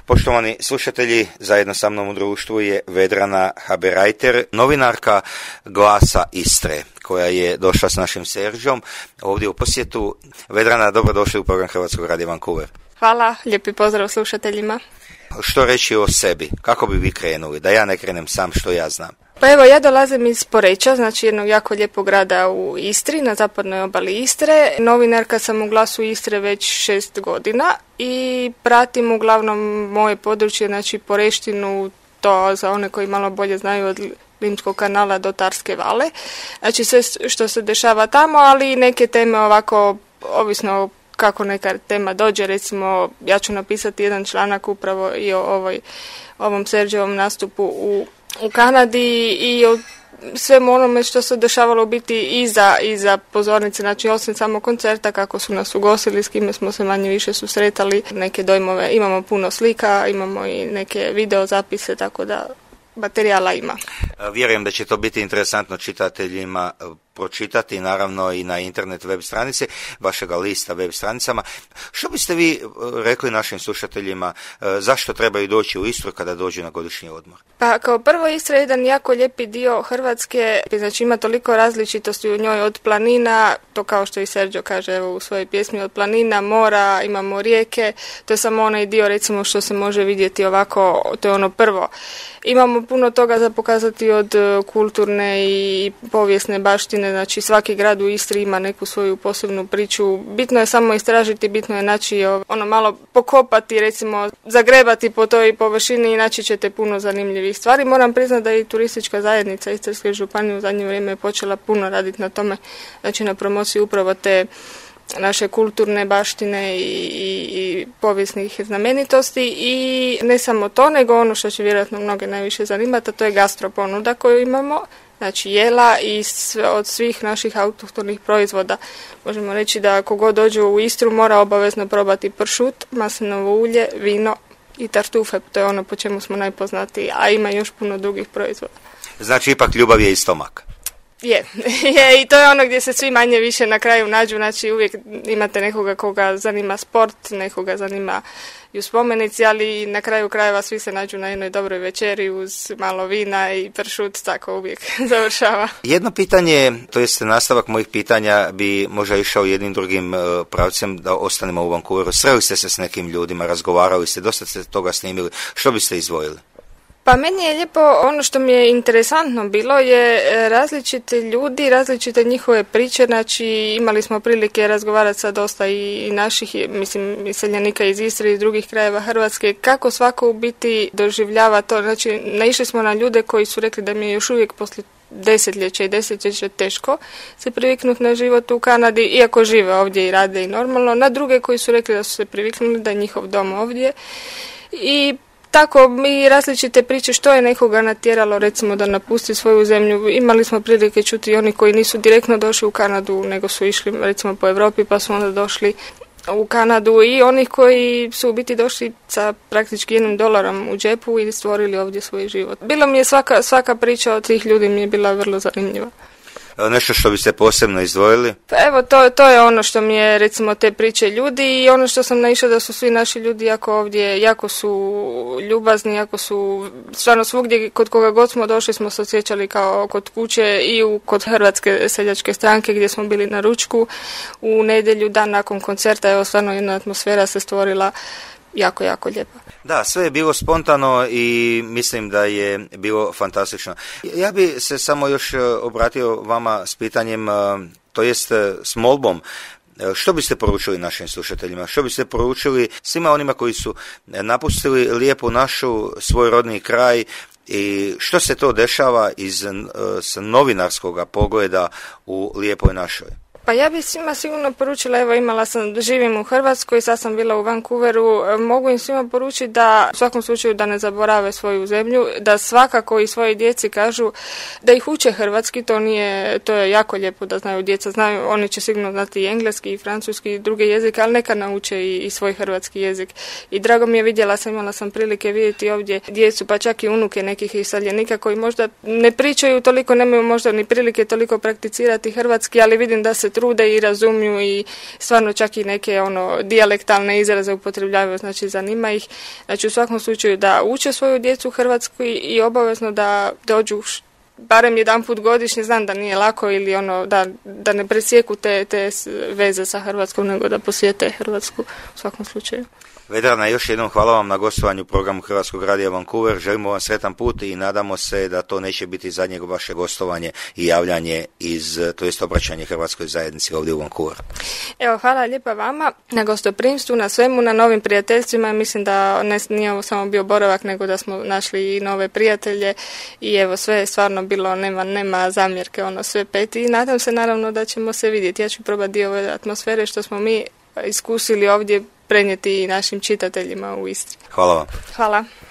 Poštovani slušatelji, zajedno sa mnom u društvu je Vedrana Haberajter, novinarka Glasa Istre, koja je došla s našim Serđom ovdje u posjetu. Vedrana, dobrodošli u program Hrvatskog radija Vancouver. Hvala, lijepi pozdrav slušateljima. Što reći o sebi? Kako bi vi krenuli? Da ja ne krenem sam, što ja znam. Pa evo, ja dolazim iz Poreča, znači jednog jako lijepog grada u Istri, na zapadnoj obali Istre. Novinarka sam u Glasu Istre već 6 godina i pratim uglavnom moje područje, znači Poreštinu, to za one koji malo bolje znaju od Limskog kanala do Tarske vale. Znači sve što se dešava tamo, ali i neke teme ovako, ovisno kako neka tema dođe, recimo ja ću napisati jedan članak upravo i o ovom Serđevom nastupu u Kanadi i o svemu onome što se dešavalo u biti iza pozornice, znači osim samo koncerta, kako su nas ugostili, s kime smo se manje više susretali, neke dojmove, imamo puno slika, imamo i neke video zapise, tako da materijala ima. Vjerujem da će to biti interesantno čitateljima pročitati, naravno i na internet web stranice, vašega lista web stranicama. Što biste vi rekli našim slušateljima, zašto trebaju doći u Istru kada dođu na godišnji odmor? Pa kao prvo, Istra je jedan jako lijepi dio Hrvatske, znači ima toliko različitosti u njoj, od planina, to kao što i Serđo kaže evo, u svojoj pjesmi, od planina, mora, imamo rijeke, to je samo onaj dio recimo što se može vidjeti ovako, to je ono prvo. Imamo puno toga za pokazati od kulturne i povijesne baštine, znači svaki grad u Istri ima neku svoju posebnu priču. Bitno je samo istražiti, bitno je naći ono malo pokopati, recimo zagrebati po toj površini i naći ćete puno zanimljivih stvari. Moram priznati da i turistička zajednica Istarske županije u zadnje vrijeme je počela puno raditi na tome, znači na promociji upravo te naše kulturne baštine i povijesnih znamenitosti i ne samo to, nego ono što će vjerojatno mnoge najviše zanimati, a to je gastroponuda koju imamo, znači jela i od svih naših autohtonih proizvoda. Možemo reći da ako god dođe u Istru mora obavezno probati pršut, maslinovo ulje, vino i tartufe, to je ono po čemu smo najpoznatiji, a ima još puno drugih proizvoda. Znači ipak ljubav je i stomak. Je, i to je ono gdje se svi manje više na kraju nađu, znači uvijek imate nekoga koga zanima sport, nekoga zanima i spomenici, ali na kraju krajeva svi se nađu na jednoj dobroj večeri uz malo vina i pršut, tako uvijek završava. Jedno pitanje, to jest nastavak mojih pitanja bi možda išao jednim drugim pravcem, da ostanemo u Vancouveru. Sreli ste se s nekim ljudima, razgovarali ste, dosta ste toga snimili, što biste izdvojili? Pa meni je lijepo, ono što mi je interesantno bilo je različite ljudi, različite njihove priče, znači imali smo prilike razgovarati sa dosta i naših, mislim, iseljenika iz Istre i iz drugih krajeva Hrvatske, kako svako u biti doživljava to, znači naišli smo na ljude koji su rekli da mi je još uvijek poslije desetljeća teško se priviknuti na život u Kanadi, iako žive ovdje i rade i normalno, na druge koji su rekli da su se priviknuli, da je njihov dom ovdje i tako mi različite priče što je nekoga natjeralo recimo da napusti svoju zemlju. Imali smo prilike čuti oni koji nisu direktno došli u Kanadu, nego su išli recimo po Europi pa su onda došli u Kanadu i onih koji su u biti došli sa praktički $1 u džepu i stvorili ovdje svoj život. Bilo mi je svaka priča od tih ljudi mi je bila vrlo zanimljiva. Nešto što biste posebno izdvojili? Pa evo, to je ono što mi je, recimo, te priče ljudi i ono što sam naišla da su svi naši ljudi jako su ljubazni, jako su, stvarno svugdje kod koga god smo došli smo se osjećali kao kod kuće i kod Hrvatske seljačke stranke gdje smo bili na ručku u nedjelju, dan nakon koncerta, evo stvarno jedna atmosfera se stvorila jako, jako lijepa. Da, sve je bilo spontano i mislim da je bilo fantastično. Ja bi se samo još obratio vama s pitanjem, to jest s molbom. Što biste poručili našim slušateljima? Što biste poručili svima onima koji su napustili lijepu našu, svoj rodni kraj i što se to dešava s novinarskog pogleda u lijepoj našoj? Pa ja bih svima sigurno poručila, evo živim u Hrvatskoj, sad sam bila u Vancouveru, mogu im svima poručiti da u svakom slučaju da ne zaborave svoju zemlju, da svakako i svoje djeci kažu da ih uče hrvatski, to je jako lijepo da znaju, djeca znaju, oni će sigurno znati i engleski i francuski i druge jezike, ali neka nauče i svoj hrvatski jezik. I drago mi je, imala sam prilike vidjeti ovdje djecu, pa čak i unuke nekih iseljenika koji možda ne pričaju toliko, nemaju možda ni prilike toliko prakticirati hrvatski, ali vidim da se trude i razumiju i stvarno čak i neke dijalektalne izraze upotrebljavaju, znači zanima ih. Znači u svakom slučaju da uče svoju djecu u Hrvatskoj i obavezno da dođu barem jedanput godišnje, znam da nije lako ili da ne presjeku te veze sa Hrvatskom, nego da posjete Hrvatsku u svakom slučaju. Vedrana, još jednom hvala vam na gostovanju u programu Hrvatskog radija Vancouver. Želimo vam sretan put i nadamo se da to neće biti zadnje vaše gostovanje i javljanje obraćanje Hrvatskoj zajednici ovdje u Vancouveru. Evo, hvala lijepa vama na gostoprimstvu, na svemu, na novim prijateljstvima. Mislim da nije ovo samo bio boravak, nego da smo našli i nove prijatelje i evo, sve je stvarno bilo, nema zamjerke, sve pet i nadam se naravno da ćemo se vidjeti. Ja ću probati dio ove atmosfere što smo mi iskusili ovdje prenijeti i našim čitateljima u Istri. Hvala vam. Hvala.